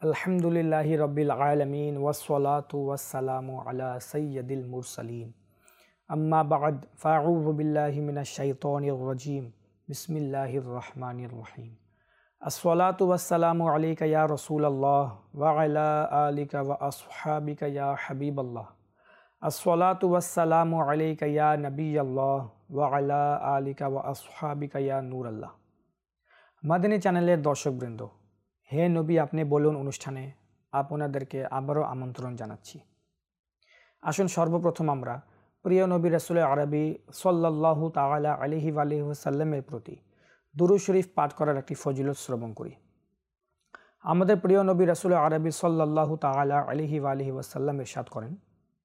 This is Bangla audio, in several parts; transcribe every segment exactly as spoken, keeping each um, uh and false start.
अल्हम्दुलिल्लाहि रब्बिल आलमीन वस्सलातु वस्सलामु अला सय्यदिल मुरसलीन अम्मा बअद फ़अऊज़ु बिल्लाहि मिनश शैतानिर रजीम बिस्मिल्लाहिर रहमानिर रहीम अस्सलातु वस्सलामु अलैका या रसूलल्लाह व अला आलिका व अस्हाबिका या हबीबल्लाह अस्सलातु वस्सलामु अलैका या नबियल्लाह व अला आलिका व अस्हाबिका या नूरल्लाह। मदनी चैनेलेर दर्शकबृंद, हे नबी आपनी बोलुन अनुष्ठाने आपनादेरके आबारो आमंत्रण जानाच्छि। आसुन सर्वप्रथम आमरा प्रिय नबी रसूल आरबी सल्लल्लाहु ताआला आलैहि वा आलिहि वसाल्लामेर प्रति दुरूद शरीफ पाठ करार एकटी फजिलत श्रवण करी। आमादेर प्रिय नबी रसूल आरबी सल्लल्लाहु ताआला आलैहि वा आलिहि वसाल्लाम इरशाद करेन,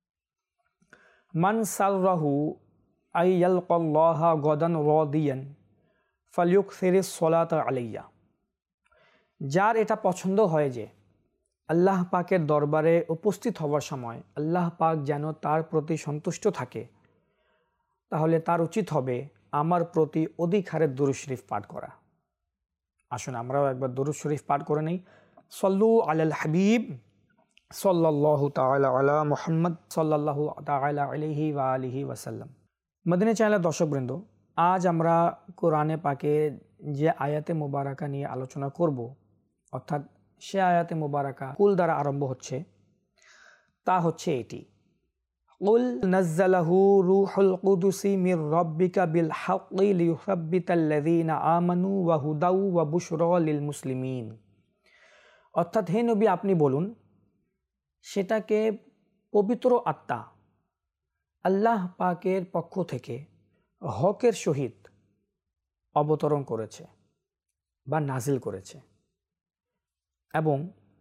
मान सारराहु आय यालकाल्लाहा गदान रादियान फालयुकसिरिस सलाता आलाइया। जार एटा पछंद हय जे आल्लाह पाकेर दरबारे उपस्थित हওয়ার समय आल्लाह पाक जेन तार प्रति सन्तुष्ट थाके, ताहले तार उचित हबे आमार प्रति अधिक हारे दुरूद शरीफ पाठ करा। आसुन आमराओ एकबार दुरूद शरीफ पाठ करे नेই। सल्लु आलाल हबीब सल्लल्लाहु ताआला अला मुहम्मद सल्लल्लाहु ताआला अलैहि वा आलिहि वसाल्लाम। मदनी चैनेलेर दर्शकबृंद, आज आमरा कुराने पाके जे आयाते मुबाराका निये आलोचना करब, अर्थात से आयाते मुबाराका कुल द्वारा आरम्भ होच्छे, ता होच्छे एटी, कुल नज़्ज़लहु रूहुल कुदुसी मिर रब्बिका बिल हक़्क़ि लियुसब्बिताल्लज़ीना आमानू व हुदाउ व बुशरा लिल मुस्लिमीन। अर्थात हे नबी आपनी बोलुन, सेटाके पवित्र आत्मा आल्लाह पाकेर पक्ष थेके हकेर सहित अवतरण करेছে বা नाजिल करेছে এবং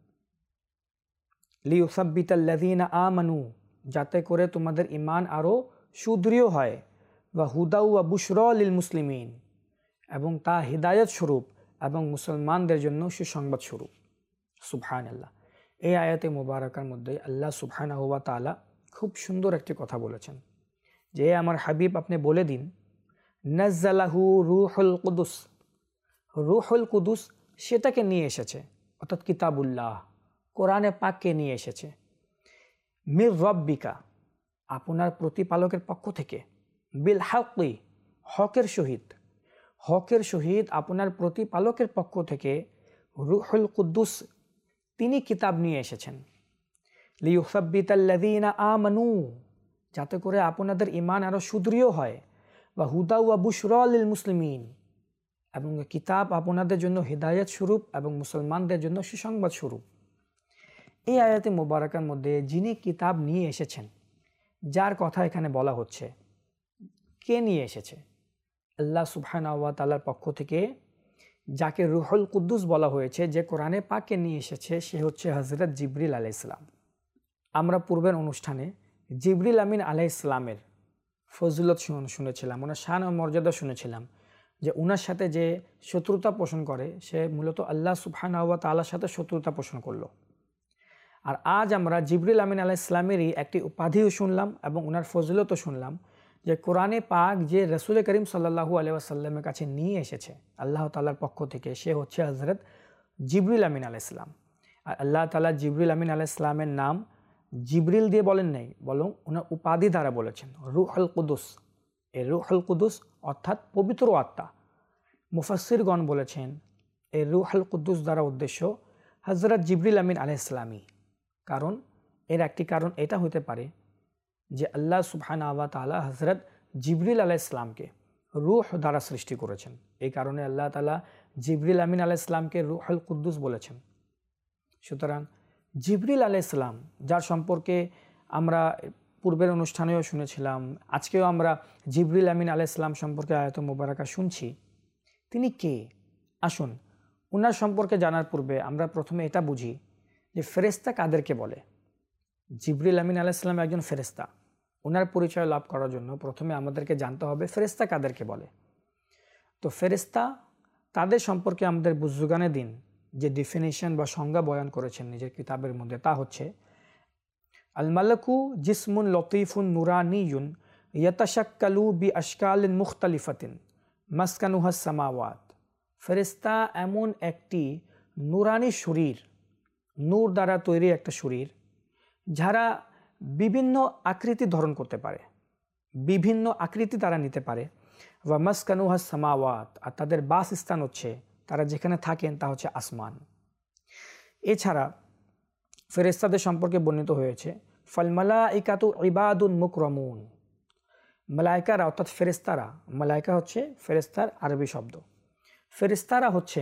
লিউসাব্বিতাল্লাযীনা আমানু, যাতে করে তোমাদের ঈমান আরো সুদৃঢ় হয়, ওয়া হুদাউ ওয়া বুশরা লিল মুসলিমিন, এবং তা হিদায়াত স্বরূপ এবং মুসলমানদের জন্য সুসংবাদ স্বরূপ। সুবহানাল্লাহ। এই আয়াতে মুবারাকার মধ্যে আল্লাহ সুবহানাহু ওয়া তাআলা খুব সুন্দর একটি কথা বলেছেন যে আমার হাবিব আপনি বলে দিন, নাজ্জালাহু রূহুল কুদুস। রূহুল কুদুস সেটাকে নিয়ে এসেছে, অর্থাৎ কিতাবুল্লাহ কোরআনে পাককে নিয়ে এসেছে, মির রব্বিকা আপনার প্রতিপালকের পক্ষ থেকে, বিল হাক্কি হকের সহিত, হকের সহিত আপনার প্রতিপালকের পক্ষ থেকে রূহুল কুদুস তিনি কিতাব নিয়ে এসেছেন। লিয়ুসাব্বিতাল্লাযীনা আমানু, যাতে করে আপনাদের ঈমান আরো সুদৃঢ় হয়, বা হুদা ওয়া বুশরা লিল মুসলিমিন, এবং কিতাব আপনাদের জন্য হিদায়াত স্বরূপ এবং মুসলমানদের জন্য সুসংবাদ স্বরূপ। এই আয়াতে মুবারাকার মধ্যে যিনি কিতাব নিয়ে এসেছেন, যার কথা এখানে বলা হচ্ছে, কে নিয়ে এসেছে? আল্লাহ সুবহানাহু ওয়া তাআলার পক্ষ থেকে যাকে রূহুল কুদ্দুস বলা হয়েছে, যে কোরআনে পাককে নিয়ে এসেছে, সে হচ্ছে হযরত জিবরিল আলাইহিস সালাম। আমরা পূর্বের অনুষ্ঠানে জিবরিল আমিন আলাইহিস সালামের ফজিলত শুনেছিলাম, ওনার শান ও মর্যাদা শুনেছিলাম, যে ওনার সাথে যে শত্রুতা পোষণ করে সে মূলত আল্লাহ সুবহানাহু ওয়া তাআলার সাথে শত্রুতা পোষণ করলো। আর আজ আমরা জিবরিল আমিন আলাইহিস সালামেরই একটি উপাধিও শুনলাম এবং ওনার ফজিলতও শুনলাম, যে কোরআনে পাক যে রাসূল করিম সাল্লাল্লাহু আলাইহি ওয়াসাল্লামের কাছে নিয়ে এসেছে আল্লাহ তাআলার পক্ষ থেকে, সে হচ্ছে হযরত জিবরিল আমিন আলাইহিস সালাম। আর আল্লাহ তাআলা জিবরিল আমিন আলাইহিস সালামের নাম জিবরিল দিয়ে বলেন নাই, বরং ওনার উপাধি দ্বারা বলেছেন রূহুল কুদুস। এই রূহুল কুদুস অর্থাৎ পবিত্র আত্মা। মুফাসসিরগণ বলেছেন এই রূহুল কুদুস দ্বারা উদ্দেশ্য হযরত জিবরিল আমিন আলাইহিস সালামই। কারণ এর একটি কারণ এটা হতে পারে যে আল্লাহ সুবহানাহু ওয়া তাআলা হযরত জিবরিল আলাইহিস সালামকে রূহ দ্বারা সৃষ্টি করেছেন। এই কারণে আল্লাহ তাআলা জিবরিল আমিন আলাইহিস সালামকে রূহুল কুদুস বলেছেন। সুতরাং জিবরিল আলাইহিস সালাম, যার সম্পর্কে আমরা পূর্বের অনুষ্ঠানেও শুনেছিলাম, আজকেও আমরা জিবরিল আমিন আলাইহিস সালাম সম্পর্কে আয়াত মুবারাকা শুনছি, তিনি কে? আসুন ওনার সম্পর্কে জানার পূর্বে আমরা প্রথমে এটা বুঝি যে ফেরেশতা কাদেরকে বলে। জিবরিল আমিন আলাইহিস সালাম একজন ফেরেশতা। ওনার পরিচয় লাভ করার জন্য প্রথমে আমাদেরকে জানতে হবে ফেরেশতা কাদেরকে বলে। তো ফেরেশতা তাদের সম্পর্কে আমাদের বুজুর্গানে দিন যে ডেফিনিশন বা সংজ্ঞা বয়ান করেছেন নিজের কিতাবের মধ্যে, তা হচ্ছে আল মালাকু জিসমুন লতিফুন নুরানিয়ুন ইয়াতাশাক্কালু বি আশকালিন মুখতালিফাতিন মাসকানুহাস সামাওয়াত। ফেরেশতা এমন একটি নুরানি শরীর, নূর দ্বারা তৈরি একটা শরীর, যারা বিভিন্ন আকৃতি ধারণ করতে পারে, বিভিন্ন আকৃতি তারা নিতে পারে। ওয়া মাসকানুহা সামাওয়াত, আর তাদের বাসস্থান হচ্ছে, তারা যেখানে থাকেন তা হচ্ছে আসমান। এছাড়া ফেরেশতাদের সম্পর্কে বর্ণিত হয়েছে, ফাল মালাইকাতু ইবাদুন মুকরামুন, মালাইকারা অর্থাৎ ফেরেশতারা, মালাইকা হচ্ছে ফেরেশতার আরবি শব্দ, ফেরেশতারা হচ্ছে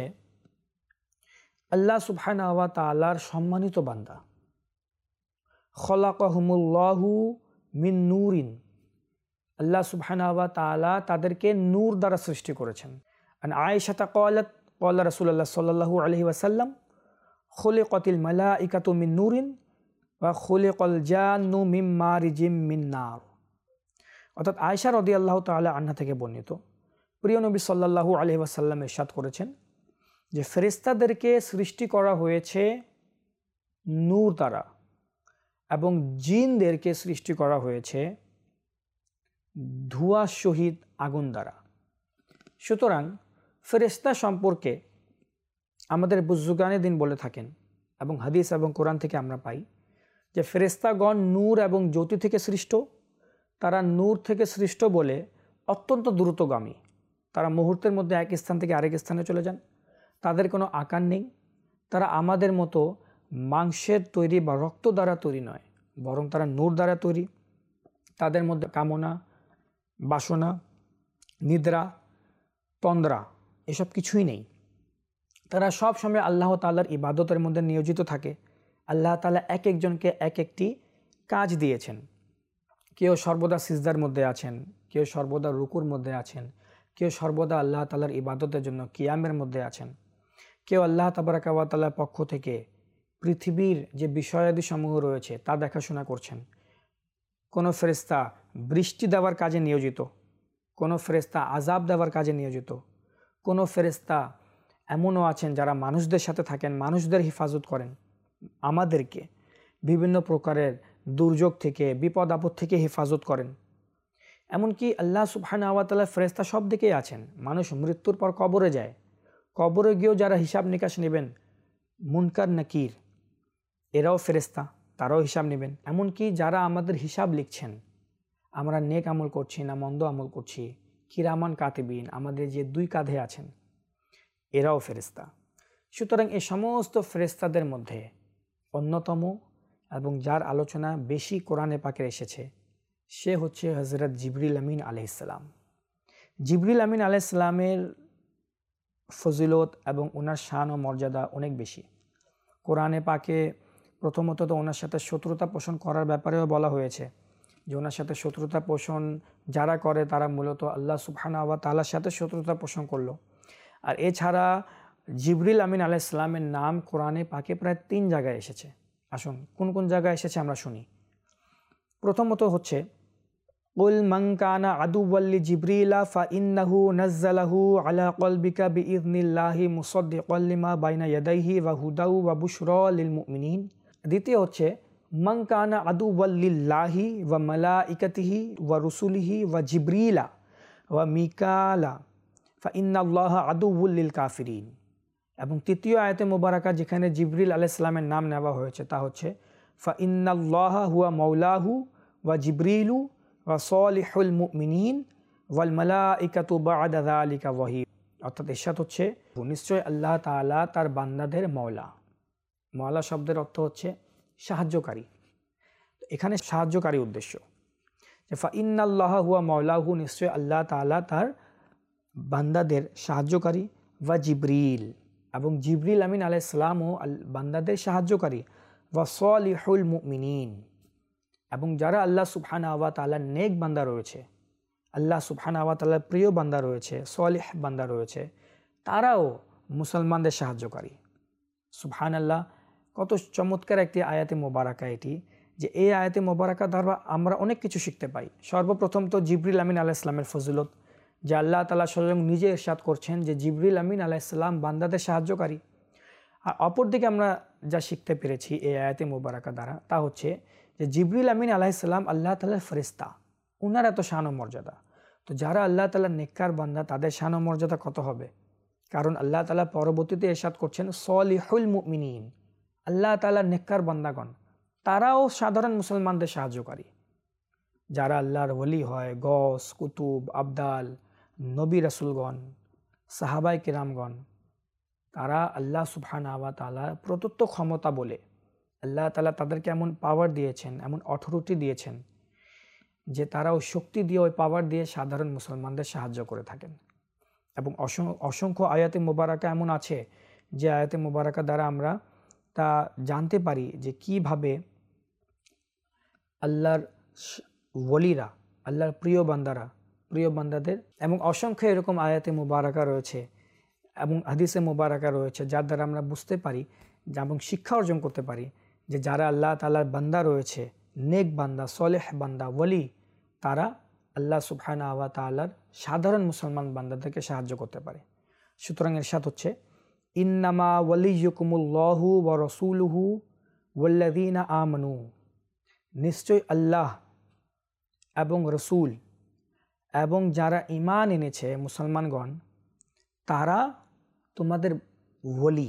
আল্লাহ সুবহানাহু ওয়া তাআলার সম্মানিত বান্দা। খলাকাহুমুল্লাহু মিন নূরিন, আল্লাহ সুবহানাহু ওয়া তাআলা তাদেরকে নূর দ্বারা সৃষ্টি করেছেন। আন আয়েশা ক্বালাত ক্বালা রাসূলুল্লাহ সাল্লাল্লাহু আলাইহি ওয়াসাল্লাম খুলিকাতিল মালাইকাতু মিন নূরিন ওয়া খুলিকাল জান্নু মিন মারিজিম মিন নার। অর্থাৎ আয়েশা রাদিয়াল্লাহু তাআলা আনহা থেকে বর্ণিত, প্রিয় নবী সাল্লাল্লাহু আলাইহি ওয়াসাল্লাম ইরশাদ করেছেন যে ফেরেশতাদেরকে সৃষ্টি করা হয়েছে নূর দ্বারা এবং জিনদেরকে সৃষ্টি করা হয়েছে ধোঁয়া সহিত আগুন দ্বারা। সুতরাং ফেরেশতা সম্পর্কে আমাদের বুজুর্গানে দিন বলে থাকেন এবং হাদিস এবং কোরআন থেকে আমরা পাই যে ফেরেশতাগণ নূর এবং জ্যোতি থেকে সৃষ্ট। তারা নূর থেকে সৃষ্ট বলে অত্যন্ত দ্রুতগামী, তারা মুহূর্তের মধ্যে এক স্থান থেকে আরেক স্থানে চলে যান, তাদের কোনো আকার নেই, তারা আমাদের মতো মাংসের তৈরি বা রক্ত দ্বারা তৈরি নয়, বরং তারা নূর দ্বারা তৈরি। তাদের মধ্যে কামনা, বাসনা, নিদ্রা, তন্দ্রা এসব কিছুই নেই। তারা সব সময় আল্লাহ তাআলার ইবাদতের মধ্যে নিয়োজিত থাকে। আল্লাহ তাআলা এক একজনকে এক একটি কাজ দিয়েছেন। কেউ সর্বদা সিজদার মধ্যে আছেন, কেউ সর্বদা রুকুর মধ্যে আছেন, কেউ সর্বদা আল্লাহ তাআলার ইবাদতের জন্য কিয়ামের মধ্যে আছেন, কেউ আল্লাহ তাবারাকা ওয়া তাআলার পক্ষ থেকে পৃথিবীর যে বিষয়াদি সমূহ রয়েছে তা দেখাশোনা করছেন। কোনো ফেরেশতা বৃষ্টি দেওয়ার কাজে নিয়োজিত, কোনো ফেরেশতা আযাব দেওয়ার কাজে নিয়োজিত, কোনো ফেরেশতা এমনও আছেন যারা মানুষদের সাথে থাকেন, মানুষদের হেফাজত করেন, আমাদেরকে বিভিন্ন প্রকারের দুর্যোগ থেকে, বিপদ আপদ থেকে হেফাজত করেন। এমনকি আল্লাহ সুবহানাহু ওয়া তাআলা ফেরেশতা সব দিকেই আছেন। মানুষ মৃত্যুর পর কবরে যায়, কবরে গিয়েও যারা হিসাব নিকাশ নেবেন, মুনকার নাকির এরাও ফেরেশতা, তারাও হিসাব নেবেন। এমনকি যারা আমাদের হিসাব লিখছেন, আমরা নেক আমল করছি না মন্দ আমল করছি, কিরামান কাতিবিন আমাদের যে দুই কাঁধে আছেন, এরাও ফেরেশতা। সুতরাং এই সমস্ত ফেরেশতাদের মধ্যে অন্যতম এবং যার আলোচনা বেশি কোরআনে পাকের এসেছে সে হচ্ছে হযরত জিবরিল আমিন আলাইহিস সালাম। জিবরিল আমিন আলাইহিস সালামের ফজিলত এবং ওনার শান ও মর্যাদা অনেক বেশি। কোরআনে পাকে প্রথমত তো ওনার সাথে শত্রুতা পোষণ করার ব্যাপারেও বলা হয়েছে যে ওনার সাথে শত্রুতা পোষণ যারা করে তারা মূলত আল্লাহ সুবহানাহু ওয়া তাআলার সাথে শত্রুতা পোষণ করলো। আর এছাড়া জিবরিল আমিন আলাইহিস সালামের নাম কোরআনে পাকে প্রায় তিন জায়গায় এসেছে। আসুন কোন কোন জায়গায় এসেছে আমরা শুনি। প্রথমত হচ্ছে কুল মান কানা আদুওয়াল লিজিবরিলা ফাইন্নাহু নাযালাহু আলা কলবিকা বিইযনিল্লাহি মুসাদ্দিকাল লিমা বাইনা ইয়াদাইহি ওয়া হুদাউ ওয়া বুশরা লিল মুমিনিন। দ্বিতীয় হচ্ছে মান কানা আদুওয়াল লিল্লাহি ওয়া মালাইকাতিহি ওয়া রুসুলিহি ওয়া জিবরিলা ওয়া মিকালা ফাইন্নাল্লাহা আদুউল লিল কাফিরিন। এবং তৃতীয় আয়াতে মুবারাকা যেখানে জিবরিল আলাইহিস সালামের নাম নেওয়া হয়েছে তা হচ্ছে ফাইন্নাল্লাহা হুয়া মাওলাহু ওয়া জিবরিলু ওয়া সালিহুল মুমিনিন ওয়াল মালাইকাতু বা'দা যালিকা যাহির। অর্থাৎ ইরশাদ হচ্ছে নিশ্চয় আল্লাহ তাআলা তার বান্দাদের মাওলা। মাওলা শব্দের অর্থ হচ্ছে সাহায্যকারী। এখানে সাহায্যকারী উদ্দেশ্য যে ফাইন্নাল্লাহা হুয়া মাওলাহু, নিশ্চয় আল্লাহ তাআলা তার বান্দাদের সাহায্যকারী, ওয়া জিবরিল এবং জিবরিল আমিন আলাইহিস সালামও বান্দাদের সাহায্যকারী, ওয়া সালিহুল মুমিনিন এবং যারা আল্লাহ সুবহানাহু ওয়া তাআলার নেক বান্দা রয়েছে, আল্লাহ সুবহানাহু ওয়া তাআলার প্রিয় বান্দা রয়েছে, সলিহ বান্দা রয়েছে, তারাও মুসলমানদের সাহায্যকারী। সুবহানাল্লাহ, কত চমৎকার একটি আয়াতে মোবারকা এটি, যে এই আয়াতে মোবারকা দ্বারা আমরা অনেক কিছু শিখতে পাই। সর্বপ্রথম তো জিবরিল আমিন আলাইহিস সালামের ফজিলত, যে আল্লাহ তাআলা স্বয়ং নিজে ইরশাদ করছেন যে জিবরিল আমিন আলাইহিস সালাম বান্দাদের সাহায্যকারী। আর অপরদিকে আমরা যা শিখতে পেরেছি এই আয়াতে মোবারকা দ্বারা তা হচ্ছে যে জিবরিল আমিন আলাইহিস সালাম আল্লাহ তাআলার ফেরেশতা, ওনার এত শান ও মর্যাদা। তো যারা আল্লাহ তাআলার নেককার বান্দা তাদের শান ও মর্যাদা কত হবে, কারণ আল্লাহ তাআলা পরবর্তীতে ইরশাদ করছেন সলিহুল মুমিনিন, আল্লাহ তাআলার নেককার বান্দাগণ তারাও সাধারণ মুসলমানদের সাহায্যকারী। যারা আল্লাহর ওলি হয়, গস, কুতুব, আবদাল, নবী রাসূলগণ, সাহাবায়ে কেরামগণ, তারা আল্লাহ সুবহানাহু ওয়া তাআলা প্রদত্ত ক্ষমতা বলে আল্লাহ তাআলা তাদেরকে এমন পাওয়ার দিয়েছেন, এমন অথরিটি দিয়েছেন যে তারা ওই শক্তি দিয়ে, ওই পাওয়ার দিয়ে সাধারণ মুসলমানদের সাহায্য করে থাকেন। এবং অসংখ্য আয়াতে মুবারাকা এমন আছে যে আয়াতে মুবারাকা দ্বারা আমরা তা জানতে পারি যে কিভাবে আল্লাহর ওলিরা, আল্লাহর প্রিয় বান্দারা, প্রিয় বান্দাদের, এবং অসংখ্য এরকম আয়াতে মুবারাকা রয়েছে এবং হাদিসে মুবারাকা রয়েছে যার দ্বারা আমরা বুঝতে পারি এবং শিক্ষা অর্জন করতে পারি যে যারা আল্লাহ তাআলার বান্দা রয়েছে, নেক বান্দা, সলেহ বান্দা, ওলি, তারা আল্লাহ সুবহানাহু ওয়া তাআলার সাধারণ মুসলমান বান্দাদেরকে সাহায্য করতে পারে। সুতরাং ইরশাদ হচ্ছে, ইন্নামা ওয়ালিয়্যুকুমুল্লাহু ওয়া রাসূলুহু ওয়াল্লাযীনা আমানু, নিশ্চয় আল্লাহ এবং রসুল এবং যারা ঈমান এনেছে মুসলমানগণ, তারা তোমাদের ওলি।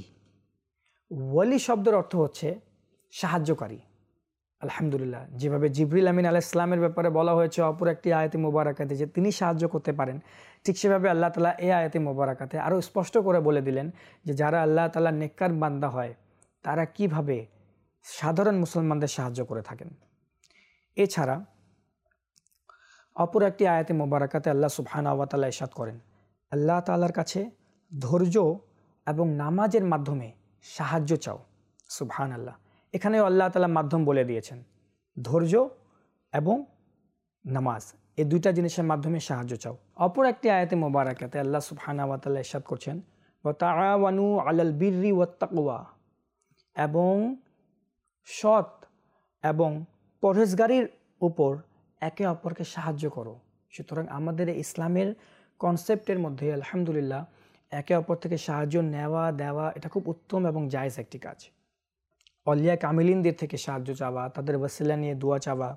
ওলি শব্দের অর্থ হচ্ছে সাহায্যকারী। আলহামদুলিল্লাহ, যেভাবে জিবরিল আমিন আলাইহিস সালামের ব্যাপারে বলা হয়েছে অপর একটি আয়াতে মুবারাকাতে যে তিনি সাহায্য করতে পারেন, ঠিক সেভাবে আল্লাহ তাআলা এই আয়াতে মুবারাকাতে আরও স্পষ্ট করে বলে দিলেন যে যারা আল্লাহ তাআলার নেককার বান্দা হয় তারা কিভাবে সাধারণ মুসলমানদের সাহায্য করে থাকেন। এছাড়া অপর একটি আয়াতে মুবারাকাতে আল্লাহ সুবহানাহু ওয়া তাআলা ইরশাদ করেন, আল্লাহ তাআলার কাছে ধৈর্য এবং নামাজের মাধ্যমে সাহায্য চাও। সুবহানাল্লাহ, এখানেও আল্লাহ তাআলা মাধ্যম বলে দিয়েছেন, ধৈর্য এবং নামাজ, এই দুইটা জিনিসের মাধ্যমে সাহায্য চাও। অপর একটি আয়াতে মুবারাকাতে আল্লাহ সুবহানাহু ওয়া তাআলা ইরশাদ করছেন, ওয়া তাআওয়ানু আলাল বিররি ওয়াত তাকওয়া, এবং সৎ এবং পরহেজগারির উপর একে অপরকে সাহায্য করো। সুতরাং আমাদের ইসলামের কনসেপ্টের মধ্যে আলহামদুলিল্লাহ একে অপর থেকে সাহায্য নেওয়া দেওয়া এটা খুব উত্তম এবং জায়েজ একটি কাজ। অলিয়া কামিলিনদের থেকে সাহায্য চাওয়া, তাদের ওয়াসিলা নিয়ে দোয়া চাওয়া,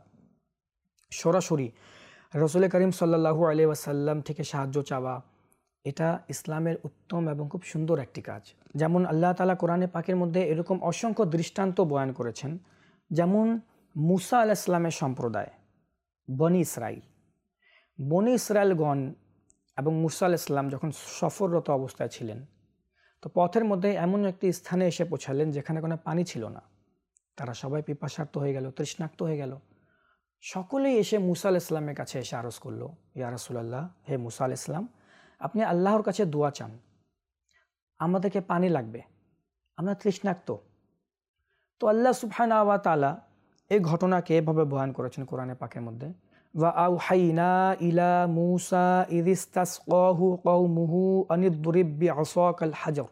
সরাসরি রাসূল করিম সাল্লাল্লাহু আলাইহি ওয়াসাল্লাম থেকে সাহায্য চাওয়া, এটা ইসলামের উত্তম এবং খুব সুন্দর একটি কাজ। যেমন আল্লাহ তাআলা কোরআনে পাকের মধ্যে এরকম অসংখ্য দৃষ্টান্ত বয়ান করেছেন। যেমন মুসা আলাইহিস সালামের সম্প্রদায় বনি ইসরাইল, বনি ইসরাইলগণ এবং মুসা আলাইহিস সালাম যখন সফররত অবস্থায় ছিলেন, তো পথের মধ্যে এমন একটি স্থানে এসে পৌঁছালেন যেখানে কোনো পানি ছিল না। তারা সবাই পিপাসার্ত হয়ে গেল, তৃষ্ণাক্ত হয়ে গেল। সকলেই এসে মুসা আলাইহিস সালামের কাছে এসে আরজ করলো, ইয়া রাসূলুল্লাহ, হে মুসা আলাইহিস সালাম, আপনি আল্লাহর কাছে দোয়া চান, আমাদেরকে পানি লাগবে, আমরা তৃষ্ণাক্ত। তো আল্লাহ সুবহানাহু ওয়া তাআলা এই ঘটনাকে এভাবে বয়ান করেছেন কোরআনে পাকের মধ্যে, ওয়া আওহাইনা ইলা মুসা ইয ইসতাসকাহু কওমুহু আনিদরিব বিআসাকাল হাজার,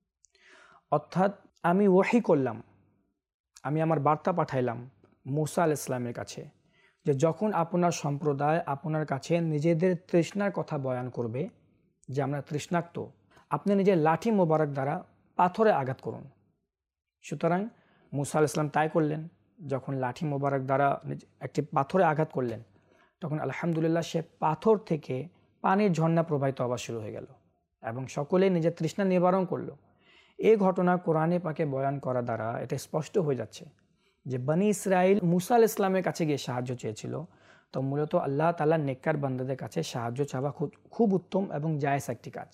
অর্থাৎ আমি ওহী করলাম, আমি আমার বার্তা পাঠাইলাম মুসা আলাইহিস সালামের কাছে যে যখন আপনার সম্প্রদায় আপনার কাছে নিজেদের তৃষ্ণার কথা বয়ান করবে যে আমরা তৃষ্ণাক্ত, আপনি নিজের লাঠি মোবারক দ্বারা পাথরে আঘাত করুন। সুতরাং মুসা আলাইহিস সালাম তাই করলেন। যখন লাঠি মোবারক দ্বারা একটি পাথরে আঘাত করলেন, তখন আলহামদুলিল্লাহ সে পাথর থেকে পানির ঝর্ণা প্রবাহিত হওয়া শুরু হয়ে গেল এবং সকলেই নিজের তৃষ্ণা নিবারণ করলো। এই ঘটনা কোরআনে পাকে বয়ান করা দ্বারা এটা স্পষ্ট হয়ে যাচ্ছে যে বনি ইসরাইল মুসা আলাইহিস সালামের কাছে গিয়ে সাহায্য চেয়েছিল, তো মূলত আল্লাহ তাআলা নেককার বান্দাদের কাছে সাহায্য চাওয়া খুব খুব উত্তম এবং জায়েজ একটি কাজ।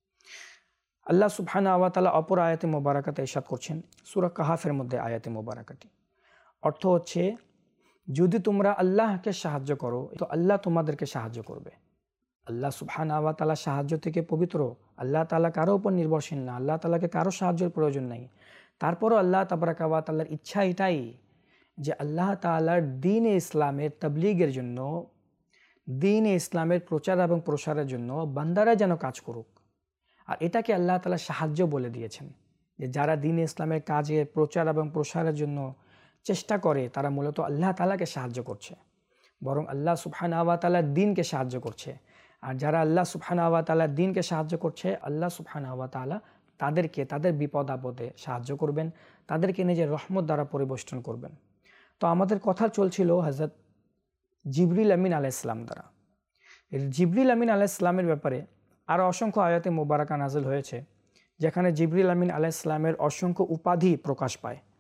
আল্লাহ সুবহানাহু ওয়া তাআলা অপর আয়াতে মুবারাকাতে ইরশাদ করছেন, সূরা কাহাফের মধ্যে আয়াতে মুবারাকাটি অর্থ হচ্ছে, যদি তোমরা আল্লাহকে সাহায্য করো তো আল্লাহ তোমাদেরকে সাহায্য করবে। আল্লাহ সুবহানাহু ওয়া তাআলা সাহায্য থেকে পবিত্র, আল্লাহ তাআলা কারো উপর নির্ভরশীল না, আল্লাহ তাআলাকে কারো সাহায্যের প্রয়োজন নেই। তারপরও আল্লাহ তাবারাকা ওয়া তাআলার ইচ্ছা এটাই যে আল্লাহ তাআলার দ্বীন-এ ইসলামের তাবলীগের জন্য, দ্বীন-এ ইসলামের প্রচার এবং প্রসারের জন্য বান্দারা যেন কাজ করুক। আর এটাকে আল্লাহ তাআলা সাহায্য বলে দিয়েছেন যে যারা দ্বীন-এ ইসলামের কাজে প্রচার এবং প্রসারের জন্য চেষ্টা করে তারা মূলত আল্লাহ তাআলাকে সাহায্য করছে, বরং আল্লাহ সুবহানাহু ওয়া তাআলার দ্বীনকে সাহায্য করছে। আর যারা আল্লাহ সুবহানাহু ওয়া তাআলার দ্বীনকে সাহায্য করছে, আল্লাহ সুবহানাহু ওয়া তাআলা তাদেরকে তাদের বিপদ আপদে সাহায্য করবেন, তাদেরকে নিজের রহমত দ্বারা পরিবেষ্টন করবেন। তো আমাদের কথা চলছিল হযরত জিবরিল আমিন আলাইহিস সালাম দ্বারা। জিবরিল আমিন আলাইহিস সালামের ব্যাপারে আরও অসংখ্য আয়াতে মুবারাকা নাযিল হয়েছে, যেখানে জিবরিল আমিন আলাইহিস সালামের অসংখ্য উপাধি প্রকাশ পায়।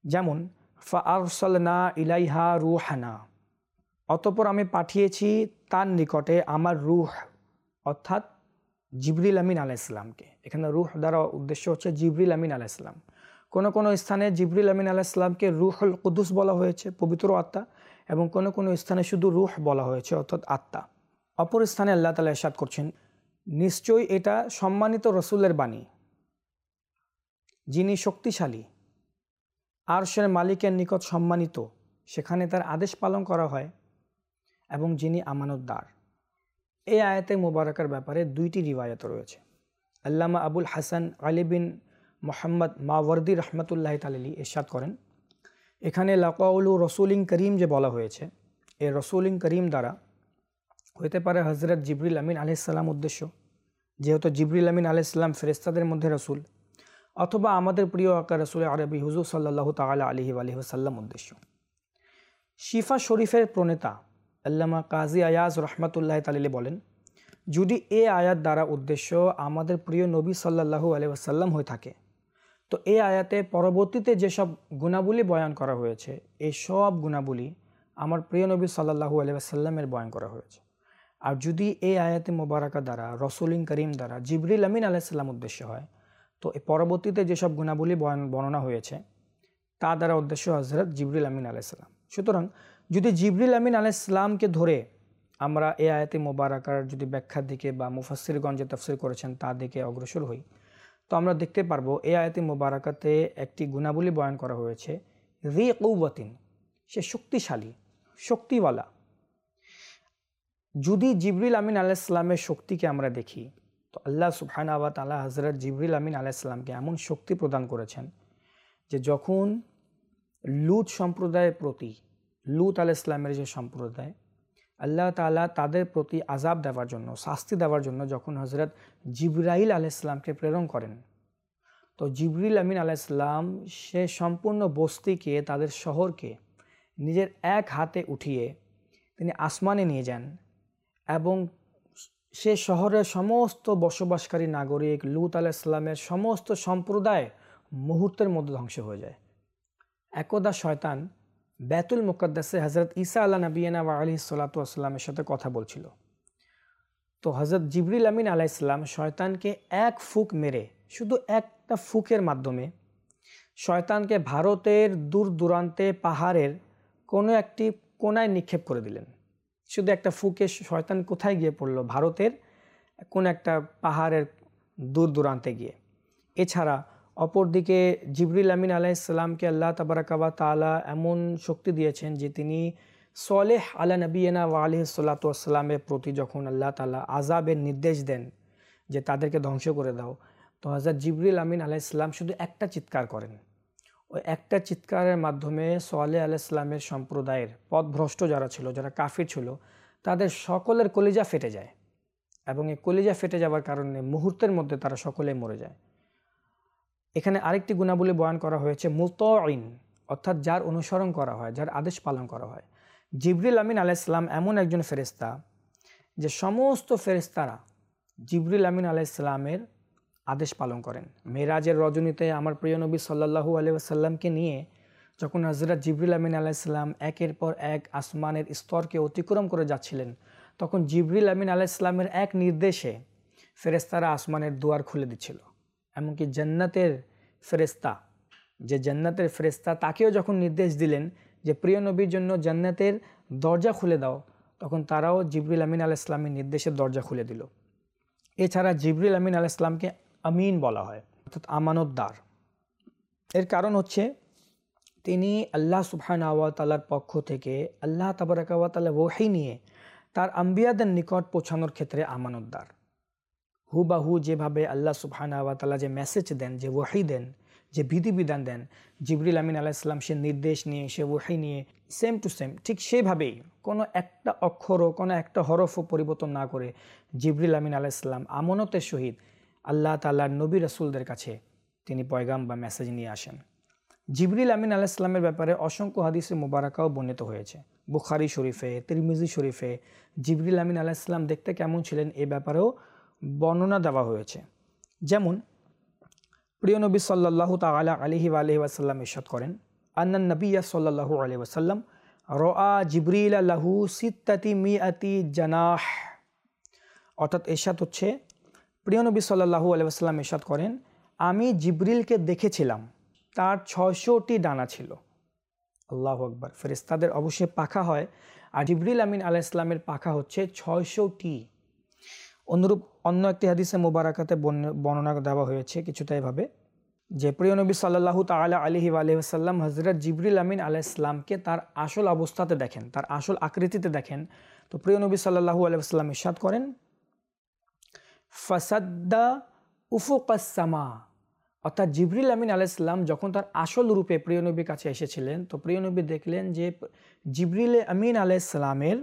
যেমন ফাআরসালনা ইলাইহা রূহানা, অতঃপর আমি পাঠিয়েছি তার নিকটে আমার রূহ অর্থাৎ জিবরিল আমিন আলাইহিসসালামকে। এখানে রূহ দ্বারা উদ্দেশ্য হচ্ছে জিবরিল আমিন আলাইহিসসালাম। কোনো কোনো স্থানে জিবরিল আমিন আলাইহিসসালামকে রূহুল কুদুস বলা হয়েছে, পবিত্র আত্মা, এবং কোনো কোনো স্থানে শুধু রূহ বলা হয়েছে অর্থাৎ আত্মা। অপর স্থানে আল্লাহ তাআলা ইরশাদ করছেন, নিশ্চয়ই এটা সম্মানিত রসুলের বাণী, যিনি শক্তিশালী, আরশের মালিকের নিকট সম্মানিত, সেখানে তার আদেশ পালন করা হয়, এবং যিনি আমানতদার। এই আয়াতে মুবারাকার ব্যাপারে দুইটি রিওয়ায়াত রয়েছে। আল্লামা আবুল হাসান আলী বিন মোহাম্মদ মাওয়ার্দি রহমতুল্লাহ তাআলা ইরশাদ করেন, এখানে লাকাউলু রসুলিন করিম যে বলা হয়েছে, এই রসুলিন করিম দ্বারা হইতে পারে হজরত জিবরিল আমিন আলাইহিসসালাম উদ্দেশ্য, যেহেতু জিবরিল আমিন আলাইহিসসালাম ফেরেশতাদের মধ্যে রসুল, অথবা আমাদের প্রিয় আকা রসুল আরবি হুজুর সাল্লাল্লাহু তাআলা আলাইহি ওয়ালিহি ওয়াসাল্লাম উদ্দেশ্য। শিফা শরীফের প্রণেতা আল্লামা কাজী আয়াজ রহমতুল্লাহ তাআলা বলেন, যদি এ আয়াত দ্বারা উদ্দেশ্য আমাদের প্রিয় নবী সাল্লাল্লাহু আলাইহি ওয়াসাল্লাম হয়ে থাকে, তো এই আয়াতে পরবর্তীতে যেসব গুণাবলী বয়ান করা হয়েছে, এই সব গুণাবলী আমার প্রিয় নবী সাল্লাল্লাহু আলাইহি ওয়াসাল্লামের বয়ান করা হয়েছে। আর যদি এই আয়াতে মোবারকা দ্বারা রসুলিন করিম দ্বারা জিবরিল আমিন আলাইহিসসালাম উদ্দেশ্য হয়, তো এই পরবর্তীতে যেসব গুণাবলী বর্ণনা হয়েছে তা দ্বারা উদ্দেশ্য হজরত জিবরিল আমিন আলাইহিসসালাম। সুতরাং যদি জিবরিল আমিন আলাইহিসসালামকে ধরে আমরা এই আয়াতে মোবারকার যদি ব্যাখ্যার দিকে বা মুফাসসিরগণ যে তাফসীর করেছেন তার দিকে অগ্রসর হই, তো আমরা দেখতে পারবো এই আয়াতে মোবারকাতে একটি গুণাবলী বয়ান করা হয়েছে, রি কুওয়াতিন, সে শক্তিশালী, শক্তিওয়ালা। যদি জিবরিল আমিন আলাইহিসসালামের শক্তিকে আমরা দেখি, তো আল্লাহ সুবহানাহু ওয়া তাআলা হযরত জিবরিল আমিন আলাইহিসসালামকে এমন শক্তি প্রদান করেছেন যে যখন লূত সম্প্রদায়ের প্রতি, লূত আলাইহিসসালামের যে সম্প্রদায়, আল্লাহ তাআলা তাদের প্রতি আযাব দেওয়ার জন্য, শাস্তি দেওয়ার জন্য যখন হযরত জিবরাইল আলাইহিসসালামকে প্রেরণ করেন, তো জিবরিল আমিন আলাইহিসসালাম সে সম্পূর্ণ বস্তিকে, তাদের শহরকে নিজের এক হাতে উঠিয়ে তিনি আসমানে নিয়ে যান, এবং সে শহরের সমস্ত বসবাসকারী নাগরিক, লূত আলাইহিসসালামের সমস্ত সম্প্রদায় মুহূর্তের মধ্যে ধ্বংস হয়ে যায়। একদা শয়তান বাইতুল মুকাদ্দাসে হযরত ঈসা আলা নবিয়িনা ওয়া আলাইহিস সালাতু ওয়াস সালামের সাথে কথা বলছিল। তো হযরত জিবরিল আমিন আলাইহিসসালাম শয়তানকে এক ফুঁক মেরে, শুধু একটা ফুঁকের মাধ্যমে শয়তানকে ভারতের দূর দূরান্তে পাহাড়ের কোনো একটি কোনায় নিক্ষেপ করে দিলেন। শুধু একটা ফুঁকে শয়তান কোথায় গিয়ে পড়ল? ভারতের কোন একটা পাহাড়ের দূর দূরান্তে গিয়ে। এছাড়া অপরদিকে জিবরিল আমিন আলাইহিসসালামকে আল্লাহ তাবারাকা ওয়া তাআলা এমন শক্তি দিয়েছেন যে তিনি সলেহ আলা নবিয়িনা ওয়া আলাইহিস সালাতু ওয়াস সালামের প্রতি যখন আল্লাহ তাআলা আযাবের নির্দেশ দেন যে তাদেরকে ধ্বংস করে দাও, তো হযরত জিবরিল আমিন আলাইহিসসালাম শুধু একটা চিৎকার করেন। ওই একটা চিৎকারের মাধ্যমে সোয়ালে আলাইহিসসালামের সম্প্রদায়ের পথভ্রষ্ট যারা ছিল, যারা কাফির ছিল, তাদের সকলের কলিজা ফেটে যায়, এবং এই কলিজা ফেটে যাওয়ার কারণে মুহূর্তের মধ্যে তারা সকলে মরে যায়। এখানে আরেকটি গুণাবলী বয়ান করা হয়েছে মুতাঈন, অর্থাৎ যার অনুসরণ করা হয়, যার আদেশ পালন করা হয়। জিবরিল আমিন আলাইহিসসালাম এমন একজন ফেরেশতা যে সমস্ত ফেরেশতারা জিবরিল আমিন আলাইহিসসালামের আদেশ পালন করেন। মেরাজের রজনীতে আমার প্রিয় নবী সাল্লাল্লাহু আলাইহি ওয়াসাল্লামকে নিয়ে যখন হযরত জিবরিল আমিন আলাইহিসসালাম একের পর এক আসমানের স্তরকে অতিক্রম করে যাচ্ছিলেন, তখন জিবরিল আমিন আলাইহিসসালামের এক নির্দেশে ফেরেশতারা আসমানের দুয়ার খুলে দিচ্ছিল। এমনকি জান্নাতের ফেরেশতা, যে জান্নাতের ফেরেশতা, তাকেও যখন নির্দেশ দিলেন যে প্রিয় নবীর জন্য জান্নাতের দরজা খুলে দাও, তখন তারাও জিবরিল আমিন আলাইহিসসালামের নির্দেশে দরজা খুলে দিল। এছাড়া জিবরিল আমিন আলাইহিসসালামকে আমিন বলা হয়, অর্থাৎ আমানতদার। এর কারণ হচ্ছে তিনি আল্লাহ সুবহানাহু ওয়া তাআলার পক্ষ থেকে আল্লাহ তাবারাকা ওয়া তাআলা ওহী নিয়ে তার আম্বিয়াদের নিকট পৌঁছানোর ক্ষেত্রে আমানতদার। হুবাহু যেভাবে আল্লাহ সুবহানাহু ওয়া তাআলা যে মেসেজ দেন, যে ওহী দেন, যে বিধিবিধান দেন, জিবরিল আমিন আলাইহিসসালাম সে নির্দেশ নিয়ে, সে ওহী নিয়ে সেম টু সেম ঠিক সেভাবেই কোনো একটা অক্ষরও, কোনো একটা হরফও পরিবর্তন না করে জিবরিল আমিন আলাইহিসসালাম আমানতের সহিত আল্লাহ তাআলার নবী রাসূলদের কাছে তিনি পয়গাম বা মেসেজ নিয়ে আসেন। জিবরিল আমিন আলাইহিসসালামের ব্যাপারে অসংখ্য হাদিসে মুবারাকাও বর্ণিত হয়েছে। বুখারী শরীফে, তিরমিজি শরীফে জিবরিল আমিন আলাইহিসসালাম দেখতে কেমন ছিলেন এ ব্যাপারেও বর্ণনা দেওয়া হয়েছে। যেমন প্রিয় নবী সাল্লাল্লাহু তাআলা আলাইহি ওয়া আলিহি ওয়াসাল্লাম ইরশাদ করেন, আন্নান নবিয়্যা সাল্লাল্লাহু আলাইহি ওয়াসাল্লাম রাআ জিবরিল লাহু সিত্তাতি মিআতি জানাহ। অর্থাৎ ইরশাদ হচ্ছে, প্রিয় নবী সাল্লাল্লাহু আলাইহি ওয়াসাল্লাম ইরশাদ করেন, আমি জিবরিলকে দেখেছিলাম, তার ছয়শটি ডানা ছিল। আল্লাহু আকবার। ফেরেশতাদের অবশ্যই পাখা হয়, আর জিবরিল আমিন আলাইহিস সালামের পাখা হচ্ছে ছয়শটি। অনুরূপ অন্য একটি হাদিসে মুবারাকাতে বর্ণনা দেওয়া হয়েছে কিছুটা এভাবে, যে প্রিয় নবী সাল্লাল্লাহু তাআলা আলাইহি ওয়া আলিহি ওয়াসাল্লাম হযরত জিবরিল আমিন আলাইহিস সালামকে তার আসল অবস্থাতে দেখেন, তার আসল আকৃতিতে দেখেন। তো প্রিয় নবী সাল্লাল্লাহু আলাইহি ওয়াসাল্লাম ইরশাদ করেন, ফাসাদ্দা উফুকাস সামা। অর্থাৎ জিবরিল আমিন আলাইহিস সালাম যখন তার আসল রূপে প্রিয় নবীর কাছে এসেছিলেন, তো প্রিয় নবী দেখলেন যে জিবরিল আমিন আলাইহিস সালামের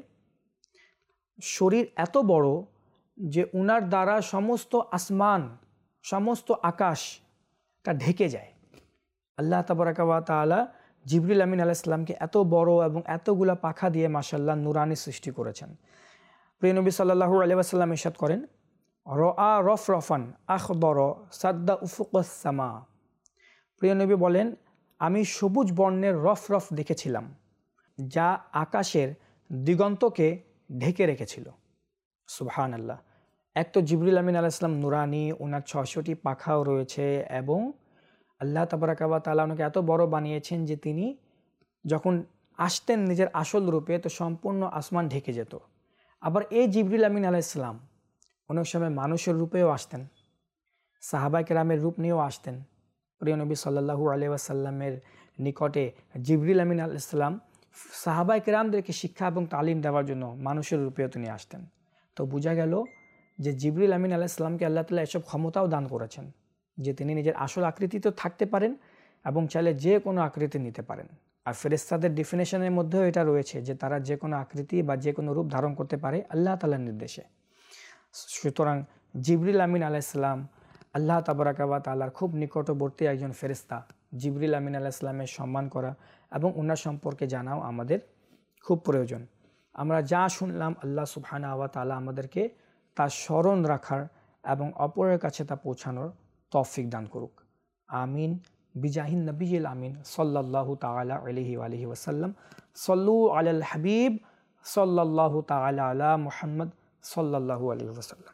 শরীর এত বড় যে উনার দ্বারা সমস্ত আসমান, সমস্ত আকাশ তা ঢেকে যায়। আল্লাহ তাবারাকা ওয়া তাআলা জিবরিল আমিন আলাইহিস সালামকে এত বড় এবং এতগুলা পাখা দিয়ে মাশাআল্লাহ নুরানি সৃষ্টি করেছেন। প্রিয় নবী সাল্লাল্লাহু আলাইহি ওয়াসাল্লাম ইরশাদ করেন, রাআ রফরফান আখদর সাদ্দা উফুকাস সামা। প্রিয় নবী বলেন, আমি সবুজ বর্ণের রফরফ দেখেছিলাম, যা আকাশের দিগন্তকে ঢেকে রেখেছিল। সুবহানাল্লাহ। এক তো জিবরিল আমিন আলাইহিস সালাম নুরানি, ওনার ছয়শটি পাখাও রয়েছে, এবং আল্লাহ তাবারাকা ওয়া তাআলা ওনাকে এত বড় বানিয়েছেন যে তিনি যখন আসতেন নিজের আসল রূপে, তো সম্পূর্ণ আসমান ঢেকে যেত। আবার এই জিবরিল আমিন আলাইহিস সালাম অনেক সময় মানুষের রূপেও আসতেন, সাহাবায়ে কেরামের রূপ নিয়েও আসতেন। প্রিয় নবী সাল্লাল্লাহু আলাইহি ওয়াসাল্লামের নিকটে জিবরিল আমিন আলাইহিস সালাম সাহাবায়ে কেরামদেরকে শিক্ষা এবং তালিম দেওয়ার জন্য মানুষের রূপেও তিনি আসতেন। তো বোঝা গেল যে জিবরিল আমিন আলাইহিস সালামকে আল্লাহ তাআলা এসব ক্ষমতাও দান করেছেন, যে তিনি নিজের আসল আকৃতিতে থাকতে পারেন এবং চাইলে যে কোনো আকৃতি নিতে পারেন। আর ফেরেশতাদের ডেফিনেশনের মধ্যেও এটা রয়েছে যে তারা যে কোনো আকৃতি বা যে কোনো রূপ ধারণ করতে পারে আল্লাহ তাআলার নির্দেশে। সুতরাং জিবরিল আমিন আলাইহিস সালাম আল্লাহ তাবারাকা ওয়া তাআলার খুব নিকটবর্তী একজন ফেরেশতা। জিবরিল আমিন আলাইহিস সালামের সম্মান করা এবং ওনার সম্পর্কে জানাও আমাদের খুব প্রয়োজন। আমরা যা শুনলাম, আল্লাহ সুবহানাহু ওয়া তাআলা আমাদেরকে তা স্মরণ রাখার এবং অপরের কাছে তা পৌঁছানোর তৌফিক দান করুক। আমিন। বিজাহিন নবিয়িল আমিন সাল্লাল্লাহু তাআলা আলাইহি ওয়া আলিহি ওয়াসাল্লাম। সাল্লু আলাল হাবিব সাল্লাল্লাহু তাআলা আলা মুহাম্মদ সাল্লাল্লাহু আলাইহি ওয়াসাল্লাম।